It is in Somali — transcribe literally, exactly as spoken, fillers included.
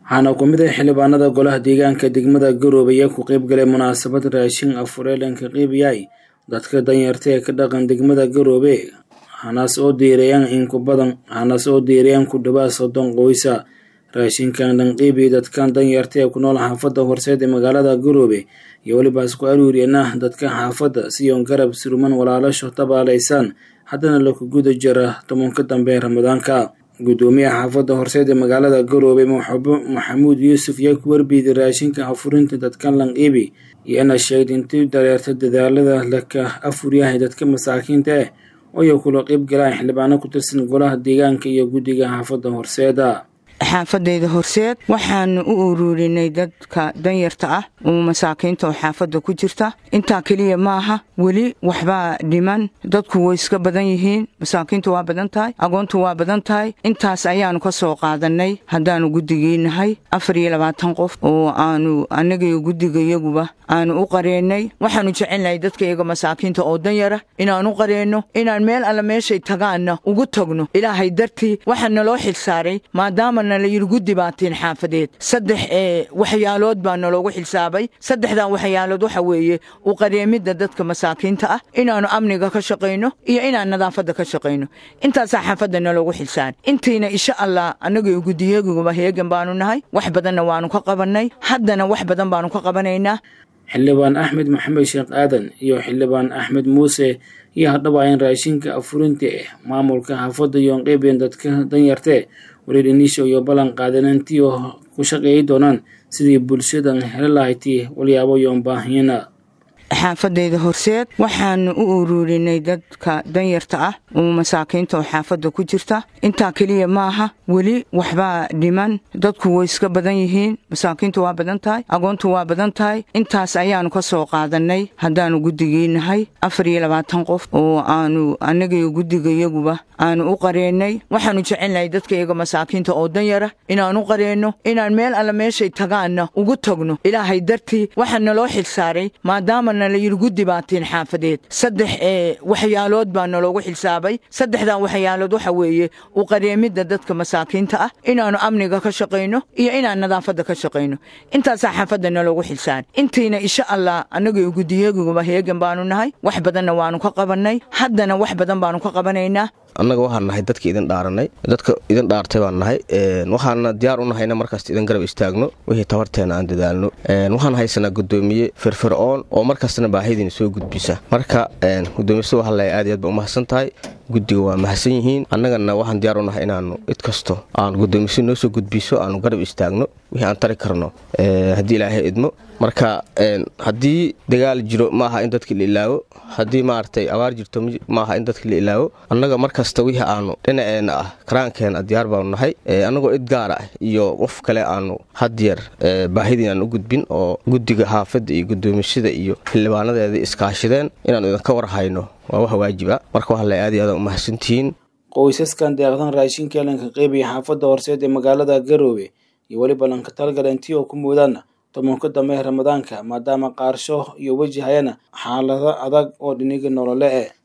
waxaana ku mid ah xildhibaanada golaha deegaanka degmada Garowe ee ku qayb galay munaasabad raashin afureelanka qaybiyay dadka danyarta ee ka dhaqan degmada Garowe waxaana soo diirayaan in ku badan waxaana soo diirayaan ku dhawaad soddon qoys raashinkan dhan qaybiya dadkan danyarta ee ku nool xaafadda Horseed ee magaalada Garowe iyo waliba isku aruuriyana dadka xaafadda si oo garab surman walaalasho tabaalaysan haddana la ku guda jira tobanka dambe Ramadaanka. Gudoomiyaha xaafadda Horseed ee magaalada Garowe Maxamuud Yuusuf ayaa ku warbiyay raashinka afurinta dadkan lan qaybi iyo in sheegay intii dareerta dadaalada la ka afuriyahay dadka masaakiinta ah oo kula qayb galay xildhibaano ku tirsan golaha deegaanka iyo guddiga xaafadda Horseed. xaafadayda Horseed waxaan u ururinay dadka danyarta ah oo masaakiinta oo xaafadda ku jirta inta kaliya maaha wali waxba dhiman dadku way iska badan yihiin masaakiintu waa badan tahay agoontu waa badan tahay intaas ayaanu ka soo qaadanay haddaanu guddigeeynahay afar iyo labaatan qof oo aanu anaga iyo guddigayaguba aanu u qareenay waxaanu jecelnahay dadka iyaga masaakiinta oo danyara inaanu qareeno inaan meel alla meeshay tagaana ugu tagno ilaahay dartii waxaana loo xilsaaray maadaama la yiri guddi baatiin xaafadeed saddex ee waxyaalood baa naloogu xilsaabay saddexdan waxyaalood waxa weeye u qareemida dadka masaakiinta ah inaanu amniga ka shaqeyno iyo inaan nadaafada ka shaqeyno intaas xaafadda naloogu xilsaan intiina insha Allah anaga iyo guddiyaguba heegan baanu nahay wax badanna waanu ka qabanay haddana wax badan baanu ka qabanaynaa. xildhibaan Axmed Maxamed Sheekh Aadan iyo xildhibaan Axmed Muuse iyo hadhawaayeen raashinka afurinta ah maamulka xaafadda iyo qaybin dadka danyarta waliiniisho iyo balan qaadanantii oo ku shaqeey doonaan sidii bulshadan heli lahayd waliyaabo iyo baahiyana. xaafadayda Horseed waxaan u ururinay dadka danyarta ah oo masaakiinta oo xaafadda ku jirta inta kaliya maaha wali waxba dhiman dadku way iska badan yihiin masaakiintu waa badan tahay agoontu waa badan tahay intaas ayaanu ka soo qaadanay haddaanu guddigeeynahay afar iyo labaatan qof oo aanu anaga iyo guddigayaguba aanu u qareenay waxaanu jecelnahay dadka iyaga masaakiinta oo danyara inaanu qareeno inaan meel alla meeshay tagaana ugu tagno ilaahay dartii waxaana loo xilsaaray maadaama la yiri guddi baatiin xaafadeed saddex ee waxyaalood baa naloogu xilsaabay saddexdan waxyaalood waxa weeye u qareemida dadka masaakiinta ah inaanu amniga ka shaqeyno iyo inaan nadaafada ka shaqeyno intaas xaafadda naloogu xilsaan intiina insha Allah anaga iyo guddiyaguba heegan baanu nahay wax badanna waanu ka qabanay haddana wax badan baanu ka qabanaynaa. annaga waxaan nahay dadka idin dhaaranay dadka idin dhaartay baan nahay een waxaana diyaar u nahayna markaas idin garab istaagno wixii tabarteena aan dadaalno een waxaan haysanaa gudoomiye firfircoon oo markaasna baahidin soo gudbisa marka een gudoomiye waxa la aad iyo aad u mahadsan tahay guddiga waa mahadsan yihiin annagana waxaan diyaar u nahay inaanu id kasto aan gudoomiye noo soo gudbiso aan garab istaagno wixii aan tari karno ee hadii ilaahay idmo marka een hadii dagaal jiro maaha in dadka la ilaawo hadii maartay abaar jirto maaha in dadka la ilaawo annaga markasta wixii aanu dhinaceena ah karaankeena diyaar baan nahay ee anagoo id gaar ah iyo qof kale aanu hadiyar baahidin aan u gudbin oo guddiga xaafadda iyo gudoomiyada iyo xildhibaanadeeda iskaashadeen inaan idin ka war hayno waa wax waajib ah marka waxa la aad iyo aad u mahadsantiin. qoysaskan deeqdan raashinka lanka qaybiya xaafadda Horseed ee magaalada Garowe iyo waliba lanka talgalantii oo ku muudana tobanka dambe Ramadaanka maadaama qaarsho iyo wajahayana xaalado adag oo dhiniga nolole ah.